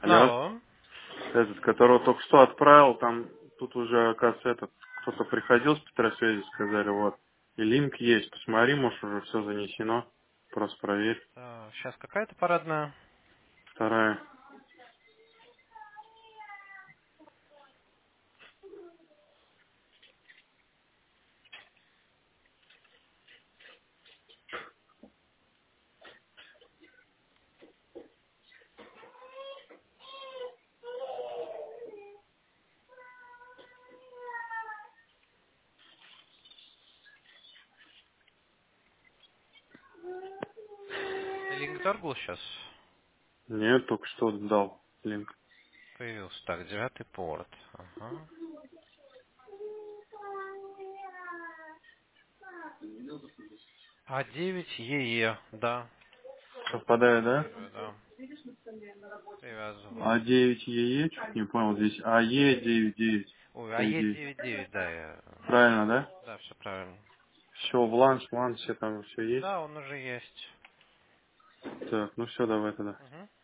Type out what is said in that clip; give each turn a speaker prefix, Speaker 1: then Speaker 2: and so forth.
Speaker 1: Алло,
Speaker 2: Алло.
Speaker 1: этот, которого только что отправил, там, тут уже, оказывается, этот, кто-то приходил с Петросвязи, сказали, вот, и линк есть, посмотри, может, уже все занесено, просто проверь.
Speaker 2: Сейчас какая-то парадная.
Speaker 1: Вторая.
Speaker 2: Ты линк дергал сейчас?
Speaker 1: Нет, только что дал линк.
Speaker 2: Появился. Так, 9-й порт. Ага. А9ЕЕ, да.
Speaker 1: Совпадает, да?
Speaker 2: Копирую, да. Привязываю.
Speaker 1: А9 ЕЕ, чуть не понял, здесь АЕ99,
Speaker 2: Ой,
Speaker 1: по идее.
Speaker 2: АЕ99, да, я...
Speaker 1: Правильно, да?
Speaker 2: Да, все правильно.
Speaker 1: Все, в ланч, все там все есть.
Speaker 2: Да, он уже есть.
Speaker 1: Так, ну все, давай тогда.
Speaker 2: Угу.